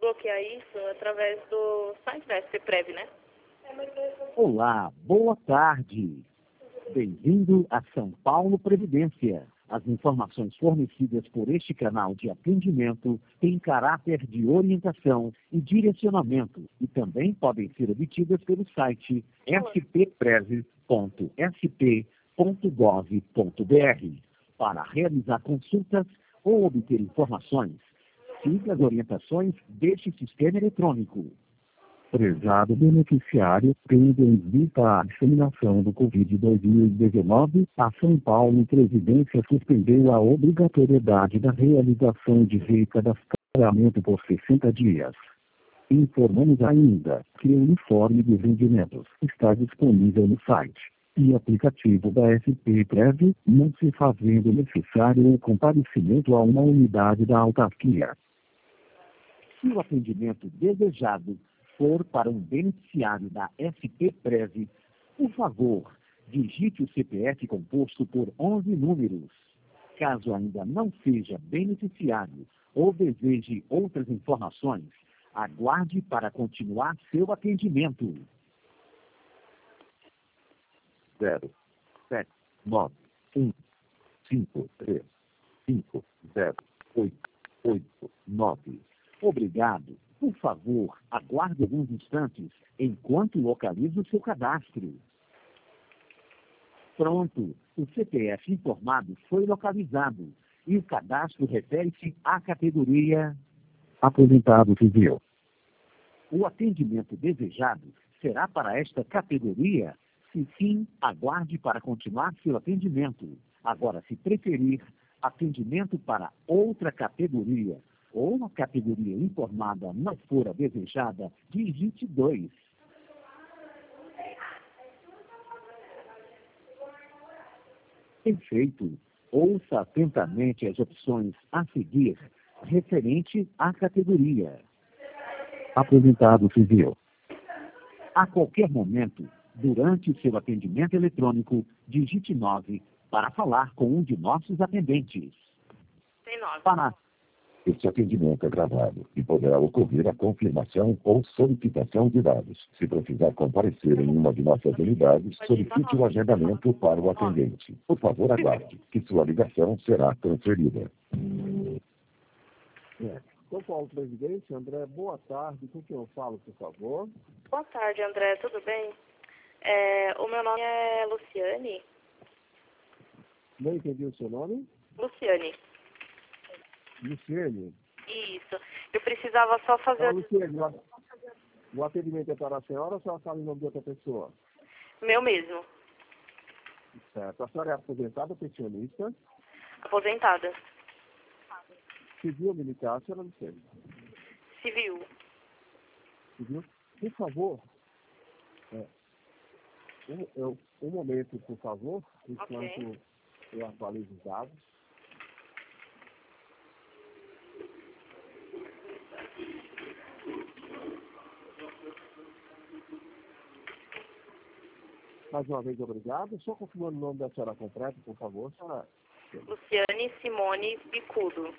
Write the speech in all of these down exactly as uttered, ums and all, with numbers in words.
bloquear isso através do site da S P Prev, né? Olá, boa tarde. Bem-vindo a São Paulo Previdência. As informações fornecidas por este canal de atendimento têm caráter de orientação e direcionamento e também podem ser obtidas pelo site s p prev ponto s p ponto gov ponto b r. Para realizar consultas ou obter informações, siga as orientações deste sistema eletrônico. Prezado beneficiário, tendo em vista a disseminação do Covid dois mil e dezenove, a São Paulo Previdência suspendeu a obrigatoriedade da realização de recadastramento por sessenta dias. Informamos ainda que o informe de rendimentos está disponível no site e aplicativo da S P Prev, não se fazendo necessário o comparecimento a uma unidade da autarquia. Se o atendimento desejado for para um beneficiário da S P Prev, por favor, digite o C P F composto por onze números. Caso ainda não seja beneficiário ou deseje outras informações, aguarde para continuar seu atendimento. zero, sete, nove, um, cinco, três, cinco, zero, oito, oito, nove. Obrigado. Por favor, aguarde alguns instantes enquanto localizo o seu cadastro. Pronto, o C P F informado foi localizado e o cadastro refere-se à categoria Aposentado Civil. O atendimento desejado será para esta categoria? Se sim, aguarde para continuar seu atendimento. Agora, se preferir, atendimento para outra categoria ou uma categoria informada não for a desejada, digite dois. Perfeito. Ouça atentamente as opções a seguir, referente à categoria Aposentado Civil. A qualquer momento, durante o seu atendimento eletrônico, digite nove para falar com um de nossos atendentes. Tem nove. Para Este atendimento é gravado e poderá ocorrer a confirmação ou solicitação de dados. Se precisar comparecer em uma de nossas unidades, solicite o agendamento para o atendente. Por favor, aguarde, que sua ligação será transferida. É. São Paulo Previdência, André, boa tarde. Com quem eu falo, por favor? Boa tarde, André, tudo bem? É, o meu nome é Luciane. Não entendi o seu nome? Luciane. Luciane. Isso. Eu precisava só fazer... Ah, Luciane, o atendimento é para a senhora ou a senhora fala em nome de outra pessoa? Meu mesmo. Certo. A senhora é aposentada ou pensionista? Aposentada. Civil ou militar, a senhora Luciane? Civil. Civil? Por favor, é, um, eu, um momento, por favor, enquanto Ok. eu atualizo os dados. Mais uma vez, obrigado. Só confirmando o nome da senhora completo, por favor, senhora. Luciane Simone Bicudo.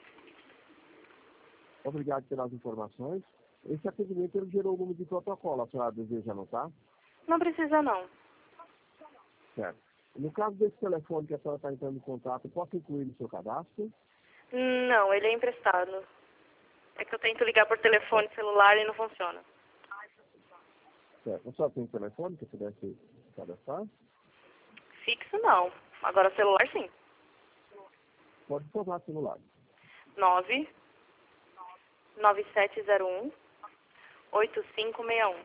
Obrigado pelas informações. Esse atendimento ele gerou o número de protocolo. A senhora deseja anotar? Não precisa, não. Certo. No caso desse telefone que a senhora está entrando em contato, posso incluir no seu cadastro? Não, ele é emprestado. É que eu tento ligar por telefone celular e não funciona. Certo. A senhora tem um telefone que pudesse cadastrar? Fixo, não. Agora celular, sim. Pode formar celular. nove nove sete zero um oito cinco seis um.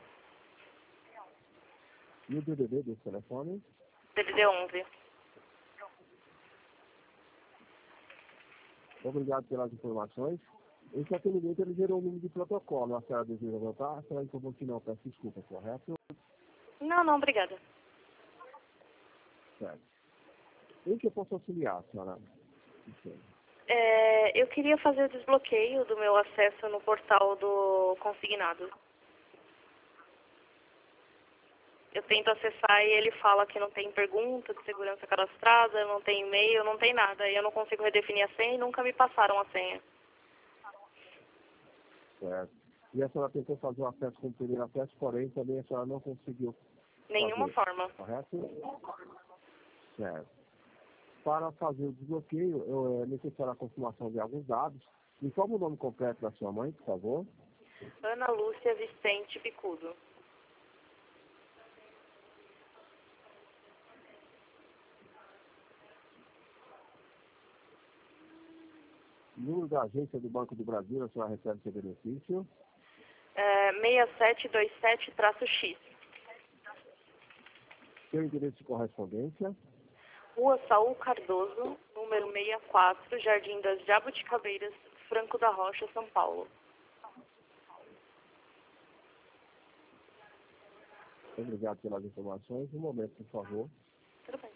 E o D D D desse telefone? D D D onze. Obrigado pelas informações. Esse atendimento ele gerou um número de protocolo. A senhora deseja anotar? A senhora informou que não, peço desculpa, correto? Não, não, obrigada. Certo. Em que eu posso auxiliar, senhora? É, eu queria fazer o desbloqueio do meu acesso no portal do consignado. Eu tento acessar e ele fala que não tem pergunta de segurança cadastrada, não tem e-mail, não tem nada. E eu não consigo redefinir a senha e nunca me passaram a senha. Certo. E a senhora tentou fazer o acesso com o primeiro acesso, porém também a senhora não conseguiu Nenhuma fazer. forma. Correto? Certo. Para fazer o desbloqueio, eu, é necessário a confirmação de alguns dados. Informe o nome completo da sua mãe, por favor. Ana Lúcia Vicente Bicudo. Número da agência do Banco do Brasil, a senhora recebe seu benefício. É, seis sete dois sete X. Seu endereço de correspondência. Rua Saul Cardoso, número sessenta e quatro, Jardim das Jabuticabeiras, Franco da Rocha, São Paulo. Obrigado pelas informações. Um momento, por favor. Tudo bem.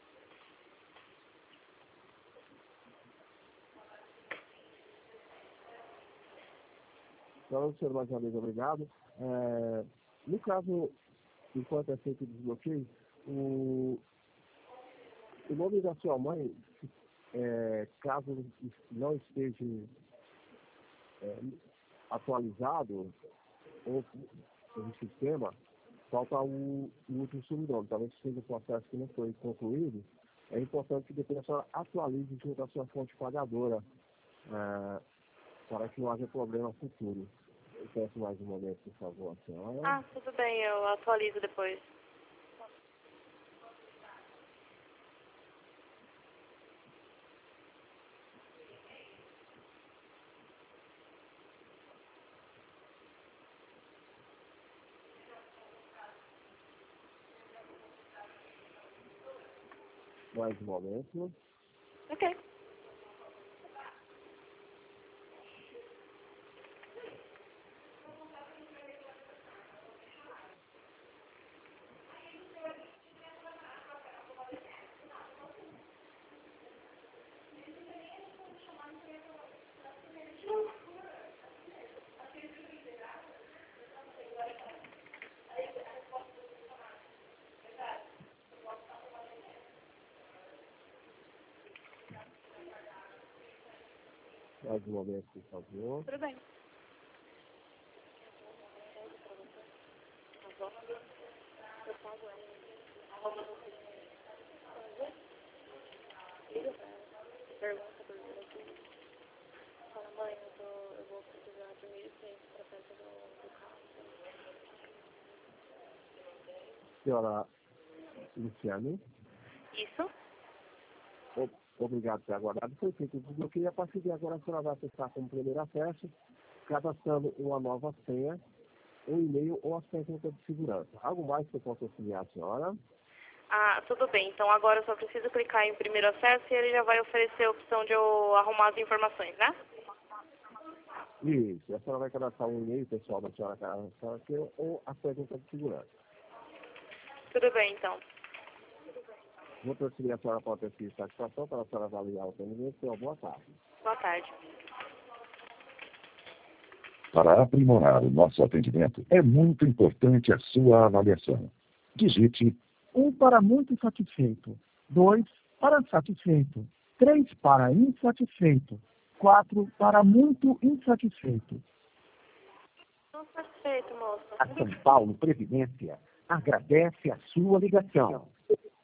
Então, senhor, mais uma vez, obrigado. É, no caso, enquanto é feito o desbloqueio, o, o nome da sua mãe, é, caso não esteja é, atualizado ou no sistema, falta o, o último sobrenome. Talvez seja um processo que não foi concluído. É importante que depois a senhora atualize junto à sua fonte pagadora, é, para que não haja problema futuro. Eu peço mais um momento, por favor, a senhora. Ah, tudo bem, eu atualizo depois. Mais um momento. Ok. Mais um momento, por favor. Tudo bem. Pergunta por aqui. Fala, mãe, eu, tô, eu vou precisar de mil e cem para peça do, do carro. Senhora Luciane, Isso? o- obrigado por ter aguardado. Foi feito o desbloqueio e a partir de agora a senhora vai acessar como primeiro acesso, cadastrando uma nova senha, um e-mail ou a técnica de segurança. Algo mais que eu possa auxiliar a senhora? Ah, tudo bem. Então agora eu só preciso clicar em primeiro acesso e ele já vai oferecer a opção de eu arrumar as informações, né? Isso, a senhora vai cadastrar um e-mail pessoal da senhora aqui ou a técnica de segurança. Tudo bem, então. Vou transferir a senhora para a pesquisa de satisfação para a senhora avaliar o atendimento. Então, boa tarde. Boa tarde. Para aprimorar o nosso atendimento, é muito importante a sua avaliação. Digite um para muito satisfeito, dois para satisfeito, três para insatisfeito, quatro para muito insatisfeito. Estou satisfeito, moça. A São Paulo Previdência agradece a sua ligação.